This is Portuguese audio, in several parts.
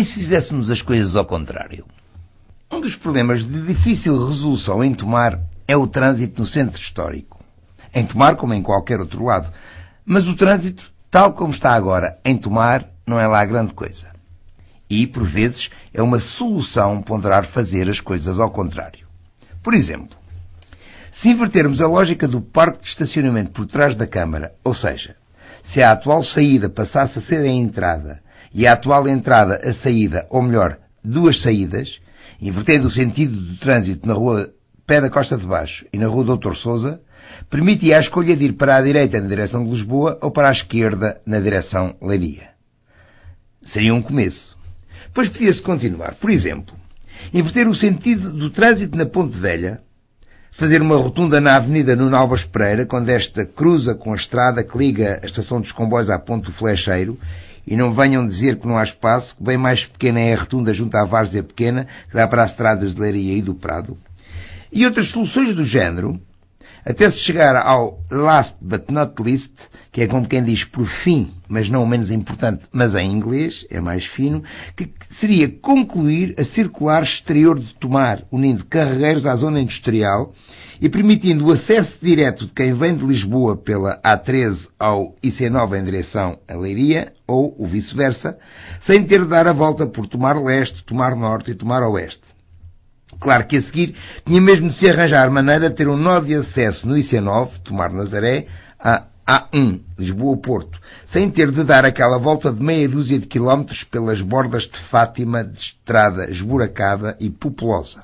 se fizéssemos as coisas ao contrário? Um dos problemas de difícil resolução em Tomar é o trânsito no centro histórico. Em Tomar, como em qualquer outro lado. Mas o trânsito, tal como está agora em Tomar, não é lá grande coisa. E, por vezes, é uma solução ponderar fazer as coisas ao contrário. Por exemplo, se invertermos a lógica do parque de estacionamento por trás da Câmara, ou seja, se a atual saída passasse a ser a entrada e a atual entrada a saída, ou melhor, duas saídas, invertendo o sentido do trânsito na rua Pé da Costa de Baixo e na rua Doutor Sousa, permitia a escolha de ir para a direita na direção de Lisboa ou para a esquerda na direção Leiria. Seria um começo. Depois podia-se continuar. Por exemplo, inverter o sentido do trânsito na Ponte Velha, fazer uma rotunda na Avenida Nuno Álvares Pereira, quando esta cruza com a estrada que liga a estação dos comboios à Ponte do Flecheiro, e não venham dizer que não há espaço, que bem mais pequena é a rotunda junto à Várzea Pequena, que dá para as estradas de Leiria e do Prado. E outras soluções do género, até se chegar ao last but not least, que é como quem diz por fim, mas não o menos importante, mas em inglês, é mais fino, que seria concluir a circular exterior de Tomar, unindo Carregueiros à zona industrial e permitindo o acesso direto de quem vem de Lisboa pela A13 ao IC9 em direção a Leiria, ou o vice-versa, sem ter de dar a volta por Tomar Leste, Tomar Norte e Tomar Oeste. Claro que a seguir tinha mesmo de se arranjar maneira de ter um nó de acesso no IC9, Tomar Nazaré, a A1, Lisboa-Porto, sem ter de dar aquela volta de meia dúzia de quilómetros pelas bordas de Fátima, de estrada esburacada e populosa.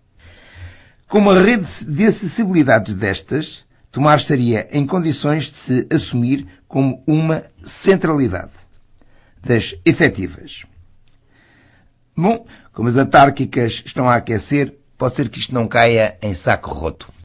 Com uma rede de acessibilidades destas, Tomar estaria em condições de se assumir como uma centralidade das efetivas. Bom, como as autárquicas estão a aquecer, pode ser que isto não caia em saco roto.